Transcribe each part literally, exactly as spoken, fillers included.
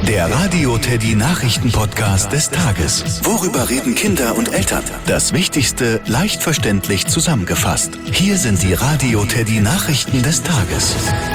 Der Radio Teddy Nachrichten-Podcast des Tages. Worüber reden Kinder und Eltern? Das Wichtigste leicht verständlich zusammengefasst. Hier sind die Radio Teddy Nachrichten des Tages.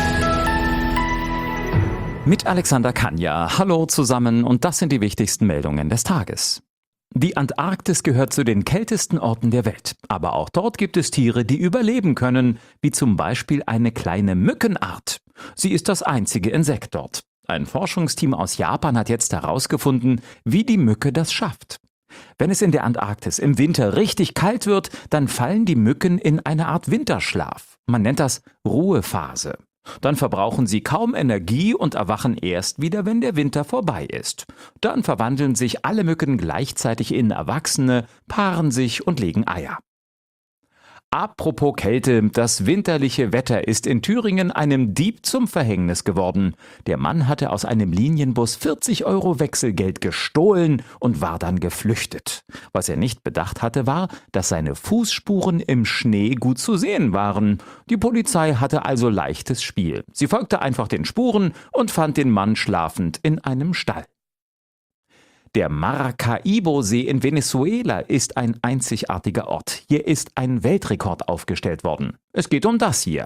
Mit Alexander Kanja. Hallo zusammen und das sind die wichtigsten Meldungen des Tages. Die Antarktis gehört zu den kältesten Orten der Welt. Aber auch dort gibt es Tiere, die überleben können, wie zum Beispiel eine kleine Mückenart. Sie ist das einzige Insekt dort. Ein Forschungsteam aus Japan hat jetzt herausgefunden, wie die Mücke das schafft. Wenn es in der Antarktis im Winter richtig kalt wird, dann fallen die Mücken in eine Art Winterschlaf. Man nennt das Ruhephase. Dann verbrauchen sie kaum Energie und erwachen erst wieder, wenn der Winter vorbei ist. Dann verwandeln sich alle Mücken gleichzeitig in Erwachsene, paaren sich und legen Eier. Apropos Kälte, das winterliche Wetter ist in Thüringen einem Dieb zum Verhängnis geworden. Der Mann hatte aus einem Linienbus vierzig Euro Wechselgeld gestohlen und war dann geflüchtet. Was er nicht bedacht hatte, war, dass seine Fußspuren im Schnee gut zu sehen waren. Die Polizei hatte also leichtes Spiel. Sie folgte einfach den Spuren und fand den Mann schlafend in einem Stall. Der Maracaibo-See in Venezuela ist ein einzigartiger Ort. Hier ist ein Weltrekord aufgestellt worden. Es geht um das hier.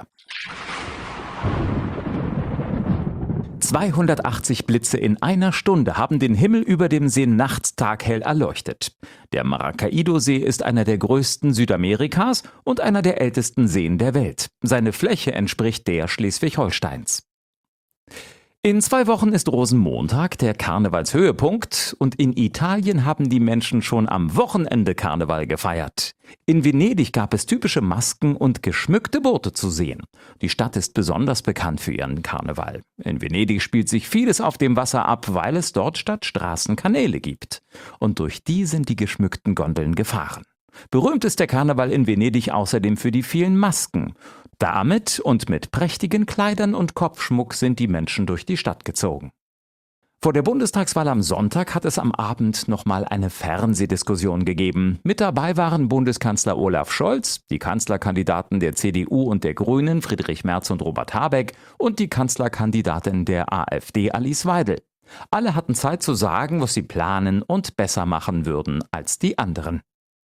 zweihundertachtzig Blitze in einer Stunde haben den Himmel über dem See nachts taghell erleuchtet. Der Maracaibo-See ist einer der größten Südamerikas und einer der ältesten Seen der Welt. Seine Fläche entspricht der Schleswig-Holsteins. In zwei Wochen ist Rosenmontag, der Karnevalshöhepunkt, und in Italien haben die Menschen schon am Wochenende Karneval gefeiert. In Venedig gab es typische Masken und geschmückte Boote zu sehen. Die Stadt ist besonders bekannt für ihren Karneval. In Venedig spielt sich vieles auf dem Wasser ab, weil es dort statt Straßen Kanäle gibt. Und durch die sind die geschmückten Gondeln gefahren. Berühmt ist der Karneval in Venedig außerdem für die vielen Masken. Damit und mit prächtigen Kleidern und Kopfschmuck sind die Menschen durch die Stadt gezogen. Vor der Bundestagswahl am Sonntag hat es am Abend nochmal eine Fernsehdiskussion gegeben. Mit dabei waren Bundeskanzler Olaf Scholz, die Kanzlerkandidaten der C D U und der Grünen Friedrich Merz und Robert Habeck und die Kanzlerkandidatin der AfD Alice Weidel. Alle hatten Zeit zu sagen, was sie planen und besser machen würden als die anderen.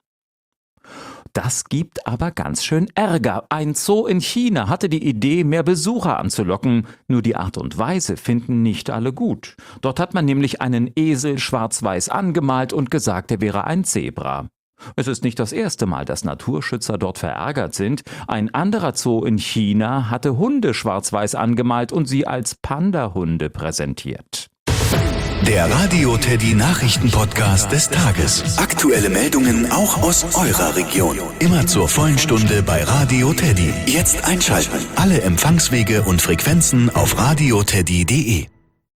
Das gibt aber ganz schön Ärger. Ein Zoo in China hatte die Idee, mehr Besucher anzulocken. Nur die Art und Weise finden nicht alle gut. Dort hat man nämlich einen Esel schwarz-weiß angemalt und gesagt, er wäre ein Zebra. Es ist nicht das erste Mal, dass Naturschützer dort verärgert sind. Ein anderer Zoo in China hatte Hunde schwarz-weiß angemalt und sie als Panda-Hunde präsentiert. Der Radio Teddy Nachrichten-Podcast des Tages. Aktuelle Meldungen auch aus eurer Region. Immer zur vollen Stunde bei Radio Teddy. Jetzt einschalten. Alle Empfangswege und Frequenzen auf radioteddy punkt de.